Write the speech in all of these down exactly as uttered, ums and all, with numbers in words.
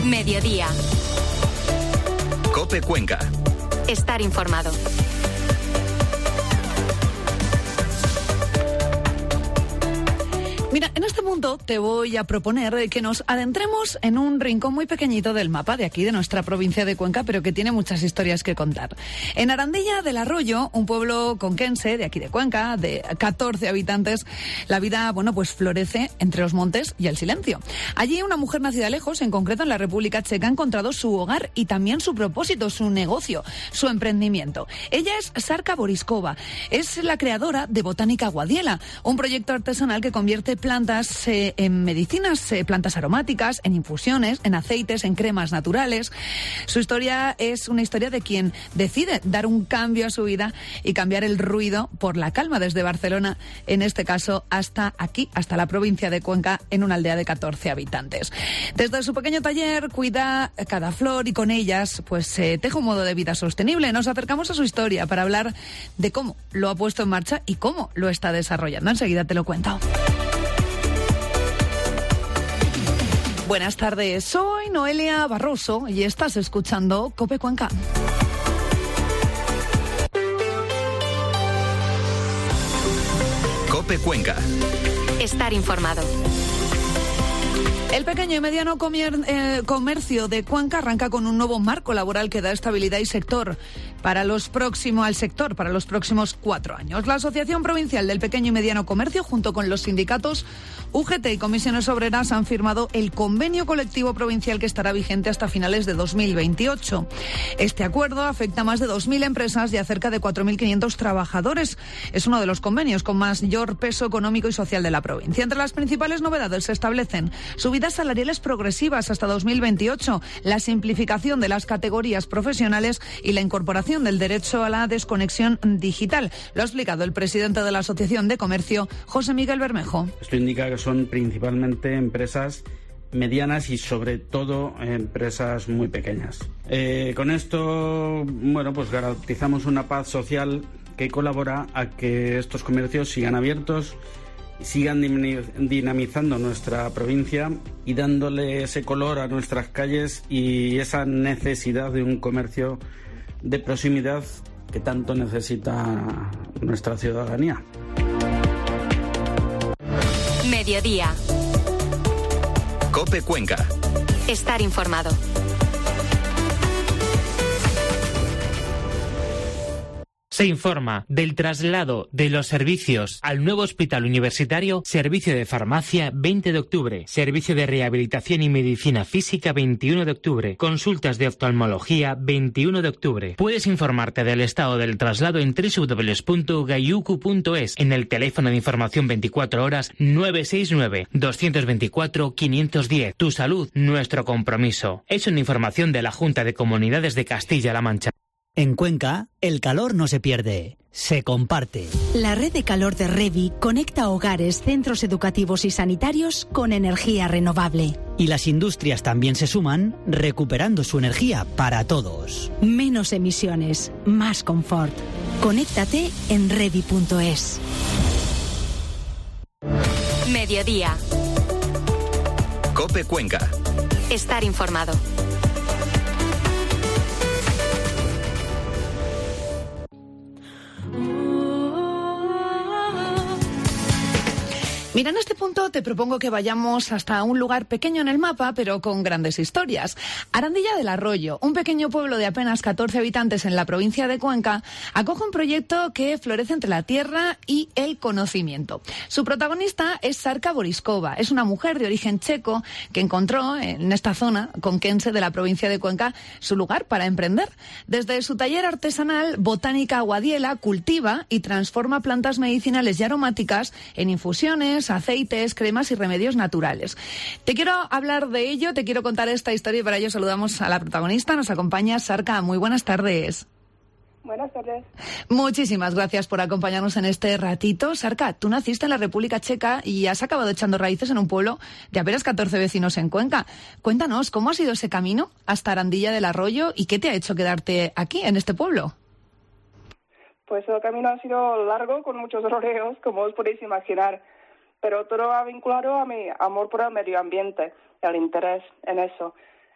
Mediodía. COPE Cuenca. Estar informado. Mira, en este punto te voy a proponer que nos adentremos en un rincón muy pequeñito del mapa de aquí, de nuestra provincia de Cuenca, pero que tiene muchas historias que contar. En Arandilla del Arroyo, un pueblo conquense de aquí de Cuenca, de catorce habitantes, la vida, bueno, pues florece entre los montes y el silencio. Allí una mujer nacida lejos, en concreto en la República Checa, ha encontrado su hogar y también su propósito, su negocio, su emprendimiento. Ella es Sarka Boriskova, es la creadora de Botánica Guadiela, un proyecto artesanal que convierte plantas eh, en medicinas, eh, plantas aromáticas, en infusiones, en aceites, en cremas naturales. Su historia es una historia de quien decide dar un cambio a su vida y cambiar el ruido por la calma desde Barcelona, en este caso hasta aquí, hasta la provincia de Cuenca, en una aldea de catorce habitantes. Desde su pequeño taller cuida cada flor y con ellas pues eh, teje un modo de vida sostenible. Nos acercamos a su historia para hablar de cómo lo ha puesto en marcha y cómo lo está desarrollando. Enseguida te lo cuento. Buenas tardes, soy Noelia Barroso y estás escuchando COPE Cuenca. COPE Cuenca. Estar informado. El pequeño y mediano comier- eh, comercio de Cuenca arranca con un nuevo marco laboral que da estabilidad y sector para los próximos al sector para los próximos cuatro años. La Asociación Provincial del Pequeño y Mediano Comercio, junto con los sindicatos U G T y Comisiones Obreras, han firmado el convenio colectivo provincial que estará vigente hasta finales de dos mil veintiocho. Este acuerdo afecta a más de dos mil empresas y a cerca de cuatro mil quinientos trabajadores. Es uno de los convenios con mayor peso económico y social de la provincia. Entre las principales novedades se establecen subidas salariales progresivas hasta dos mil veintiocho, la simplificación de las categorías profesionales y la incorporación del derecho a la desconexión digital. Lo ha explicado el presidente de la Asociación de Comercio, José Miguel Bermejo. Esto indica que son principalmente empresas medianas y sobre todo empresas muy pequeñas. Eh, con esto, bueno, pues garantizamos una paz social que colabora a que estos comercios sigan abiertos, sigan dinamizando nuestra provincia y dándole ese color a nuestras calles y esa necesidad de un comercio de proximidad que tanto necesita nuestra ciudadanía. Mediodía. COPE Cuenca. Estar informado. Se informa del traslado de los servicios al nuevo Hospital Universitario, Servicio de Farmacia veinte de octubre, Servicio de Rehabilitación y Medicina Física veintiuno de octubre, Consultas de Oftalmología veintiuno de octubre. Puedes informarte del estado del traslado en doble u doble u doble u punto gayucu punto es, en el teléfono de información veinticuatro horas nueve seis nueve, dos dos cuatro, cinco uno cero. Tu salud, nuestro compromiso. Es una información de la Junta de Comunidades de Castilla-La Mancha. En Cuenca, el calor no se pierde, se comparte. La red de calor de Revi conecta hogares, centros educativos y sanitarios con energía renovable. Y las industrias también se suman, recuperando su energía para todos. Menos emisiones, más confort. Conéctate en revi punto es. Mediodía. COPE Cuenca. Estar informado. Mira, en este punto te propongo que vayamos hasta un lugar pequeño en el mapa, pero con grandes historias. Arandilla del Arroyo, un pequeño pueblo de apenas catorce habitantes en la provincia de Cuenca, acoge un proyecto que florece entre la tierra y el conocimiento. Su protagonista es Sarka Boriskova, es una mujer de origen checo que encontró en esta zona conquense de la provincia de Cuenca su lugar para emprender. Desde su taller artesanal, Botánica Guadiela cultiva y transforma plantas medicinales y aromáticas en infusiones, aceites, cremas y remedios naturales. Te quiero hablar de ello, te quiero contar esta historia y para ello saludamos a la protagonista. Nos acompaña Sarka. Muy buenas tardes. Buenas tardes. Muchísimas gracias por acompañarnos en este ratito. Sarka, tú naciste en la República Checa y has acabado echando raíces en un pueblo de apenas catorce vecinos en Cuenca. Cuéntanos, ¿cómo ha sido ese camino hasta Arandilla del Arroyo y qué te ha hecho quedarte aquí, en este pueblo? Pues el camino ha sido largo, con muchos rodeos, como os podéis imaginar. Pero todo va vinculado a mi amor por el medio ambiente, el interés en eso.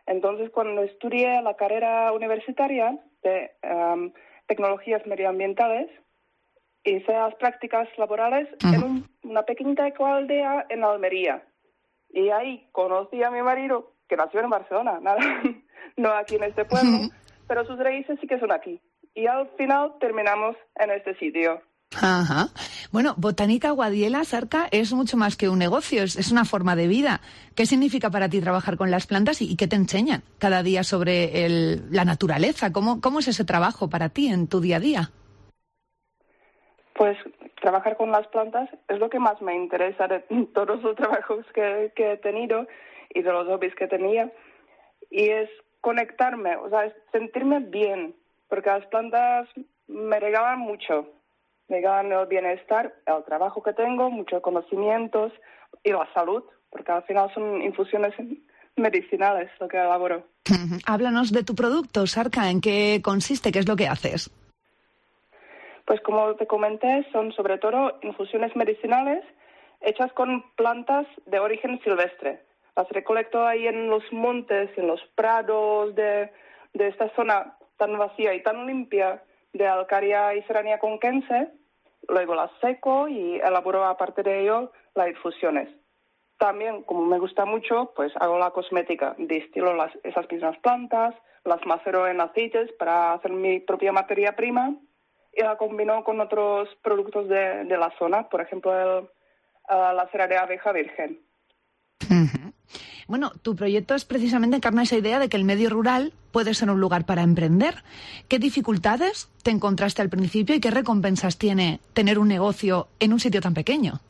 Entonces, cuando estudié la carrera universitaria de um, tecnologías medioambientales, hice las prácticas laborales uh-huh. en un, una pequeñita ecoaldea en Almería. Y ahí conocí a mi marido, que nació en Barcelona, nada, no aquí en este pueblo, uh-huh. pero sus raíces sí que son aquí. Y al final terminamos en este sitio. Ajá. Bueno, Botánica Guadiela, Sarca, es mucho más que un negocio, es, es una forma de vida. ¿Qué significa para ti trabajar con las plantas y, y qué te enseñan cada día sobre el, la naturaleza? ¿Cómo, ¿Cómo es ese trabajo para ti en tu día a día? Pues trabajar con las plantas es lo que más me interesa de todos los trabajos que, que he tenido y de los hobbies que tenía. Y es conectarme, o sea, es sentirme bien, porque las plantas me regalan mucho. Me regalan el bienestar, el trabajo que tengo, muchos conocimientos y la salud, porque al final son infusiones medicinales lo que elaboro. Uh-huh. Háblanos de tu producto, Sarca, ¿en qué consiste? ¿Qué es lo que haces? Pues como te comenté, son sobre todo infusiones medicinales hechas con plantas de origen silvestre. Las recolecto ahí en los montes, en los prados de, de esta zona tan vacía y tan limpia de Alcaria y Serrania conquense. Luego las seco y elaboro aparte de ello las infusiones. También, como me gusta mucho, pues hago la cosmética. Destilo las, esas mismas plantas, las macero en aceites para hacer mi propia materia prima y la combino con otros productos de, de la zona, por ejemplo, el, uh, la cera de abeja virgen. Uh-huh. Bueno, tu proyecto es precisamente encarnar esa idea de que el medio rural puede ser un lugar para emprender. ¿Qué dificultades te encontraste al principio y qué recompensas tiene tener un negocio en un sitio tan pequeño?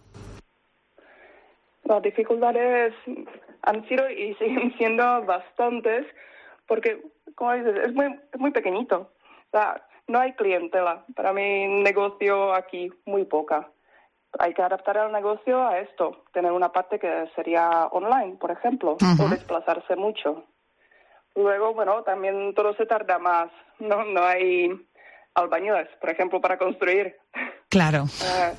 Las dificultades han sido y siguen siendo bastantes porque, como dices, es muy, es muy pequeñito. O sea, no hay clientela. Para mi negocio aquí, muy poca. Hay que adaptar el negocio a esto. Tener una parte que sería online, por ejemplo, uh-huh. o desplazarse mucho. Luego, bueno, también todo se tarda más. No, no hay albañiles, por ejemplo, para construir. Claro. Eh,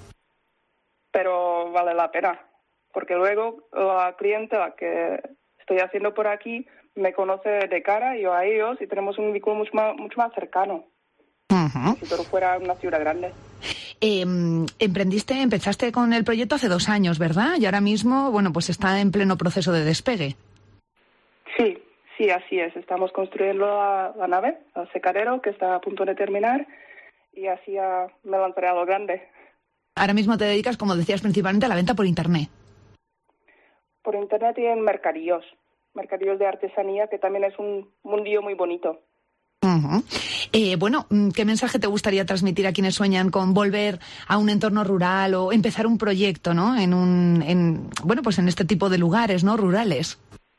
pero vale la pena. Porque luego la clientela que estoy haciendo por aquí me conoce de cara, yo a ellos, y tenemos un vínculo mucho más, mucho más cercano. Uh-huh. Si todo fuera una ciudad grande. Eh, emprendiste, empezaste con el proyecto hace dos años, ¿verdad? Y ahora mismo, bueno, pues está en pleno proceso de despegue. Sí, sí, así es. Estamos construyendo la, la nave, el secadero, que está a punto de terminar, y así ya me lanzaré a lo grande. Ahora mismo te dedicas, como decías, principalmente a la venta por internet. Por internet y en mercadillos, mercadillos de artesanía, que también es un mundillo muy bonito. Uh-huh. Eh, bueno, ¿qué mensaje te gustaría transmitir a quienes sueñan con volver a un entorno rural o empezar un proyecto, ¿no? En un, en, bueno, pues en este tipo de lugares, ¿no? Rurales.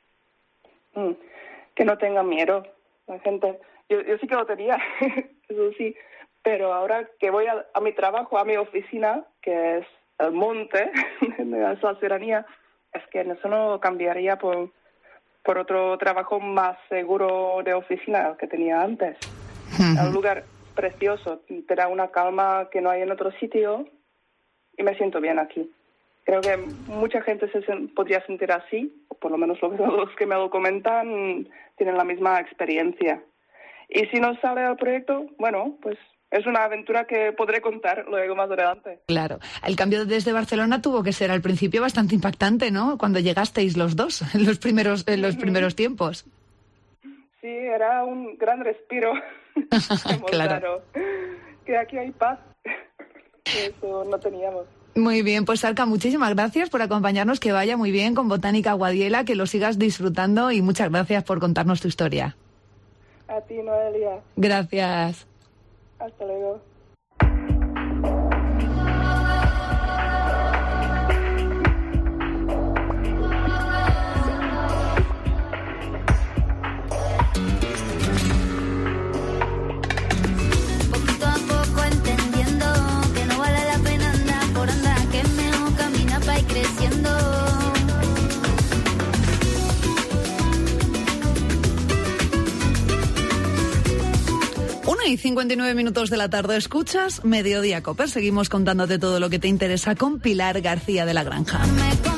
Mm, que no tengan miedo, la gente. Yo, yo sí que lo tenía, eso sí, pero ahora que voy a, a mi trabajo, a mi oficina, que es el monte, es la serranía, es que eso no cambiaría por por otro trabajo más seguro de oficina que tenía antes. Uh-huh. Es un lugar precioso, te da una calma que no hay en otro sitio y me siento bien aquí. Creo que mucha gente se sen- podría sentir así, o por lo menos los, los que me lo comentan tienen la misma experiencia. Y si no sale el proyecto, bueno, pues es una aventura que podré contar luego más adelante. Claro. El cambio desde Barcelona tuvo que ser al principio bastante impactante, ¿no? Cuando llegasteis los dos en los primeros, en los primeros tiempos. Sí, era un gran respiro. Claro. Que aquí hay paz. Eso no teníamos. Muy bien, pues Sarca, muchísimas gracias por acompañarnos, que vaya muy bien con Botánica Guadiela, que lo sigas disfrutando y muchas gracias por contarnos tu historia. A ti, Noelia. Gracias. Hasta luego. Poquito a poco entendiendo que no vale la pena andar por andar, que es mejor caminar para ir creciendo. una y cincuenta y nueve minutos de la tarde, escuchas Mediodía Cope. Seguimos contándote todo lo que te interesa con Pilar García de la Granja.